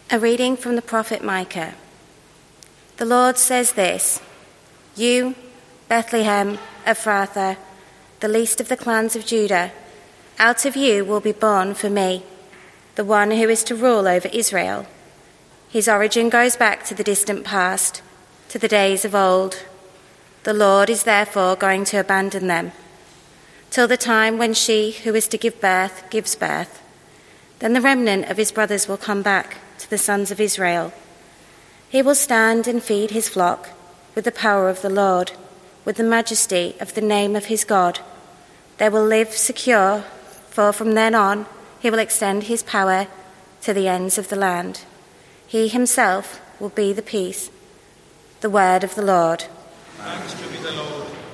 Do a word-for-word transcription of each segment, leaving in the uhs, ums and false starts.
A reading from the prophet Micah. The Lord says this, "You, Bethlehem Ephrathah, the least of the clans of Judah, out of you will be born for me, the one who is to rule over Israel. His origin goes back to the distant past, to the days of old. The Lord is therefore going to abandon them, till the time when she who is to give birth gives birth. Then the remnant of his brothers will come back to the sons of Israel. He will stand and feed his flock with the power of the Lord, with the majesty of the name of his God. They will live secure, for from then on he will extend his power to the ends of the land. He himself will be the peace." The word of the Lord. Thanks to be the Lord.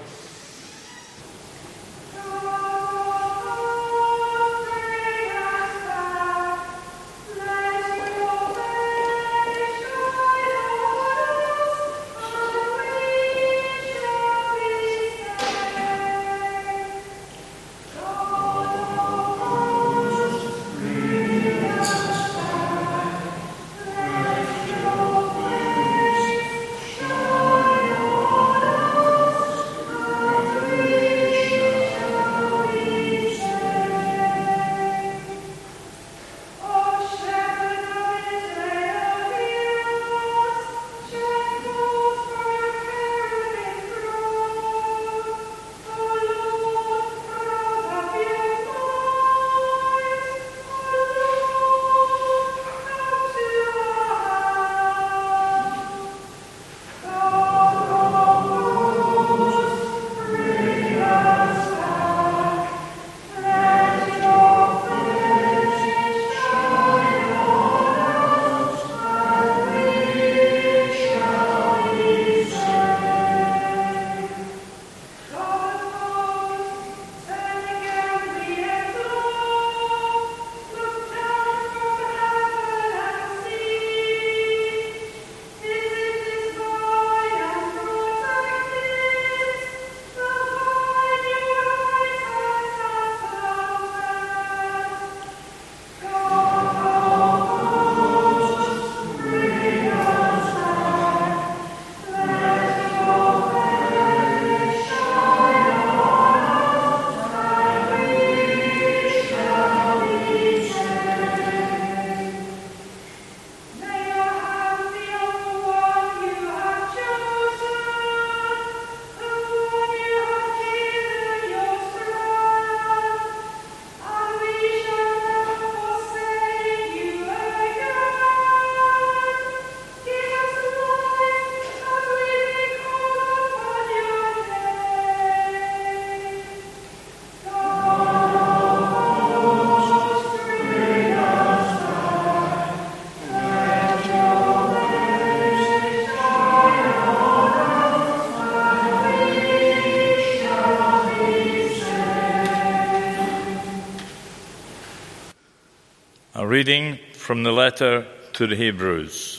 A reading from the letter to the Hebrews.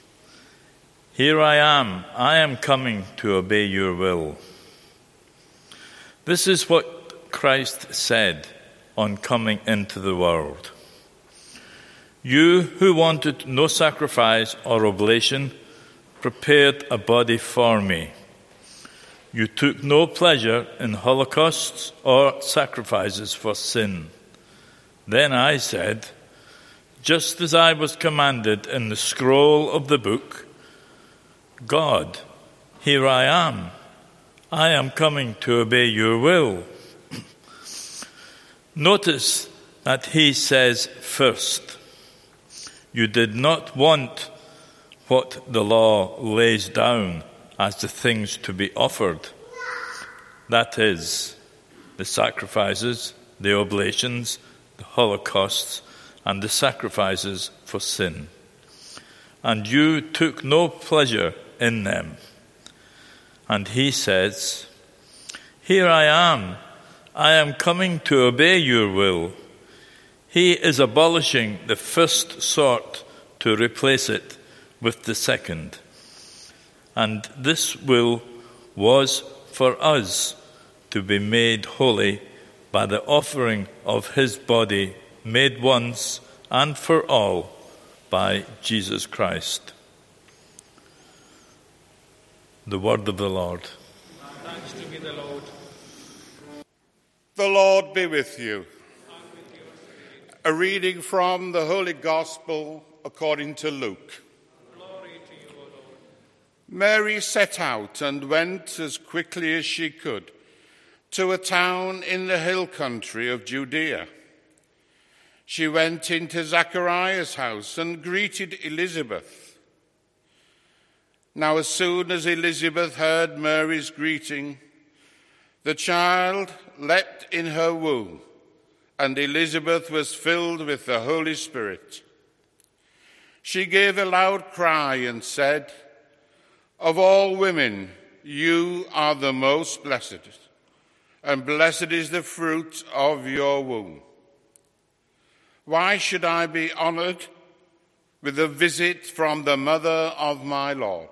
Here I am, I am coming to obey your will. This is what Christ said on coming into the world. You who wanted no sacrifice or oblation prepared a body for me. You took no pleasure in holocausts or sacrifices for sin. Then I said, just as I was commanded in the scroll of the book, God, here I am. I am coming to obey your will. Notice that he says first, you did not want what the law lays down as the things to be offered. That is, the sacrifices, the oblations, the holocausts, and the sacrifices for sin. And you took no pleasure in them. And he says, here I am. I am coming to obey your will. He is abolishing the first sort to replace it with the second. And this will was for us to be made holy by the offering of his body made once and for all by Jesus Christ. The word of the Lord. Thanks to be the Lord. The Lord be with you. A reading from the Holy Gospel according to Luke. Glory to you, O Lord. Mary set out and went as quickly as she could to a town in the hill country of Judea. She went into Zachariah's house and greeted Elizabeth. Now, as soon as Elizabeth heard Mary's greeting, the child leapt in her womb, and Elizabeth was filled with the Holy Spirit. She gave a loud cry and said, "Of all women, you are the most blessed, and blessed is the fruit of your womb. Why should I be honored with a visit from the mother of my Lord?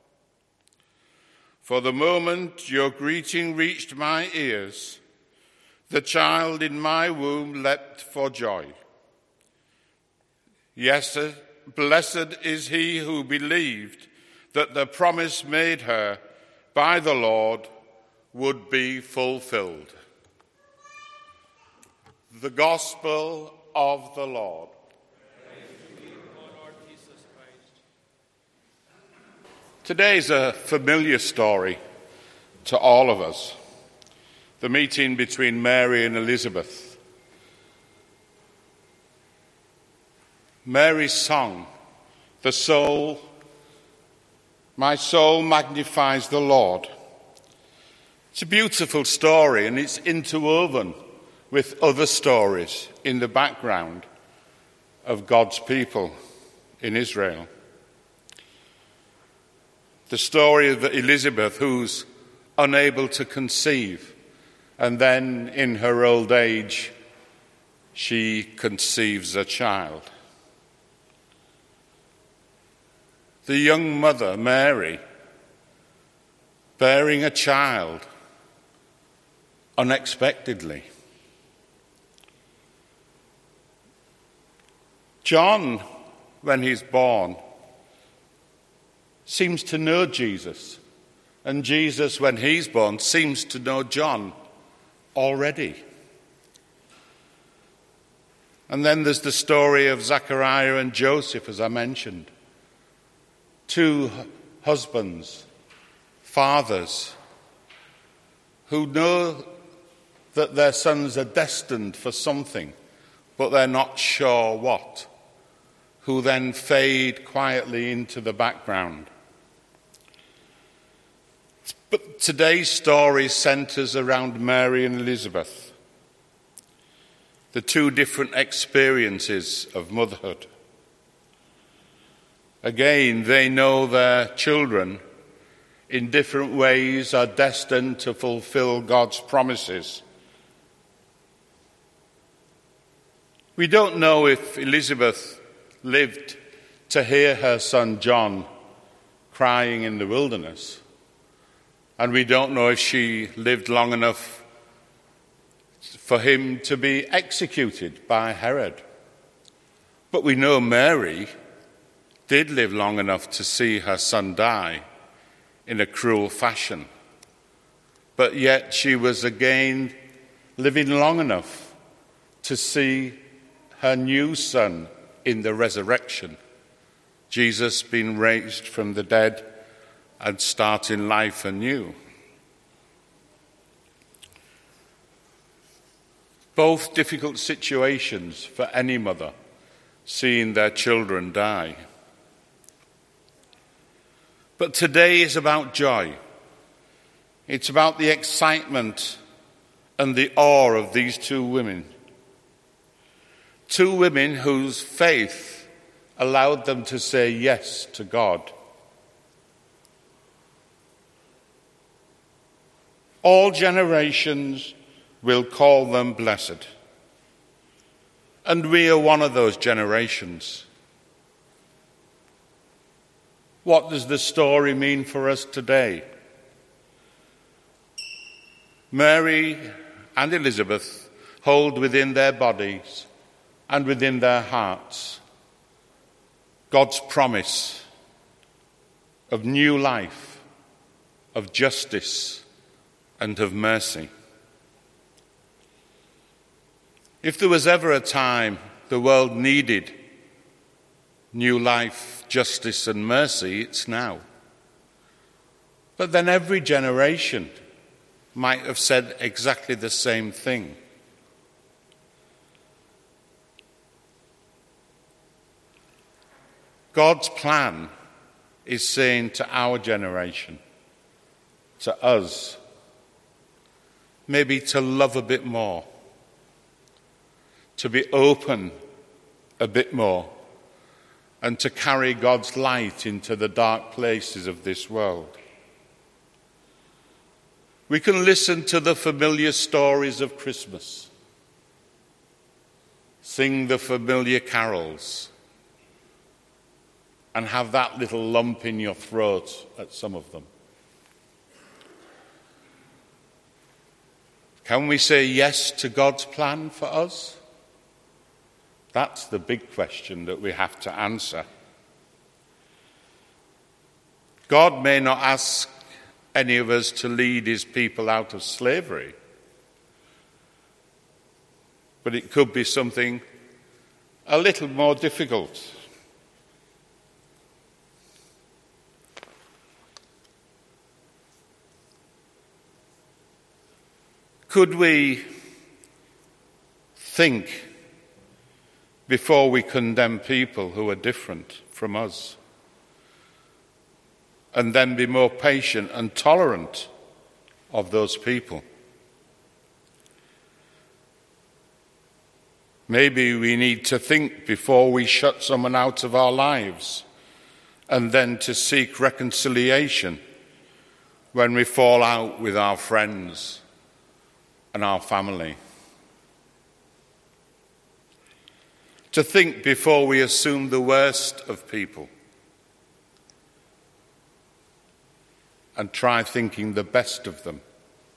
For the moment your greeting reached my ears, the child in my womb leapt for joy. Yes, blessed is he who believed that the promise made her by the Lord would be fulfilled." The Gospel of the Lord. Today is a familiar story to all of us, the meeting between Mary and Elizabeth. Mary's song, "The soul, my soul magnifies the Lord." It's a beautiful story, and it's interwoven with other stories in the background of God's people in Israel. The story of Elizabeth, who's unable to conceive, and then in her old age, she conceives a child. The young mother, Mary, bearing a child unexpectedly. John, when he's born, seems to know Jesus, and Jesus, when he's born, seems to know John already. And then there's the story of Zachariah and Joseph, as I mentioned. Two husbands, fathers, who know that their sons are destined for something, but they're not sure what, who then fade quietly into the background. But today's story centres around Mary and Elizabeth, the two different experiences of motherhood. Again, they know their children in different ways are destined to fulfill God's promises. We don't know if Elizabeth lived to hear her son John crying in the wilderness. And we don't know if she lived long enough for him to be executed by Herod. But we know Mary did live long enough to see her son die in a cruel fashion. But yet she was again living long enough to see her new son in the resurrection, Jesus being raised from the dead and starting life anew. Both difficult situations for any mother, seeing their children die. But today is about joy. It's about the excitement and the awe of these two women. Two women whose faith allowed them to say yes to God. All generations will call them blessed. And we are one of those generations. What does the story mean for us today? Mary and Elizabeth hold within their bodies and within their hearts God's promise of new life, of justice, and of mercy. If there was ever a time the world needed new life, justice, and mercy, it's now. But then every generation might have said exactly the same thing. God's plan is saying to our generation, to us, maybe to love a bit more, to be open a bit more, and to carry God's light into the dark places of this world. We can listen to the familiar stories of Christmas, sing the familiar carols, and have that little lump in your throat at some of them. Can we say yes to God's plan for us? That's the big question that we have to answer. God may not ask any of us to lead his people out of slavery, but it could be something a little more difficult. Could we think before we condemn people who are different from us, and then be more patient and tolerant of those people? Maybe we need to think before we shut someone out of our lives, and then to seek reconciliation when we fall out with our friends and our family. To think before we assume the worst of people, and try thinking the best of them.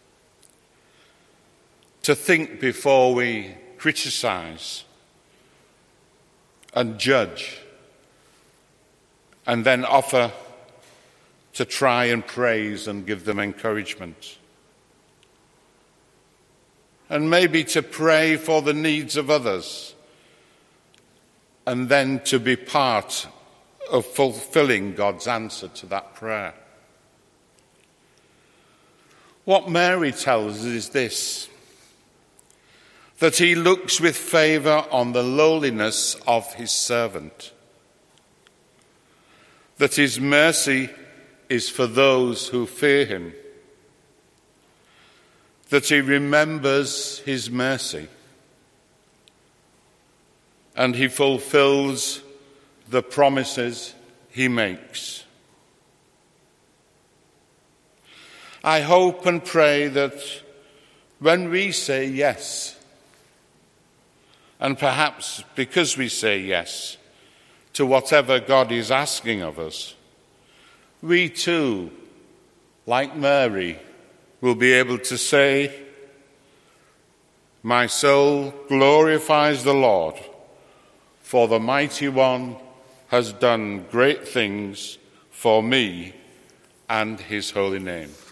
To think before we criticize and judge, and then offer to try and praise and give them encouragement. And maybe to pray for the needs of others, and then to be part of fulfilling God's answer to that prayer. What Mary tells us is this: that he looks with favour on the lowliness of his servant, that his mercy is for those who fear him, that he remembers his mercy, and he fulfills the promises he makes. I hope and pray that when we say yes, and perhaps because we say yes to whatever God is asking of us, we too, like Mary, will be able to say, "My soul glorifies the Lord, for the Mighty One has done great things for me and his holy name."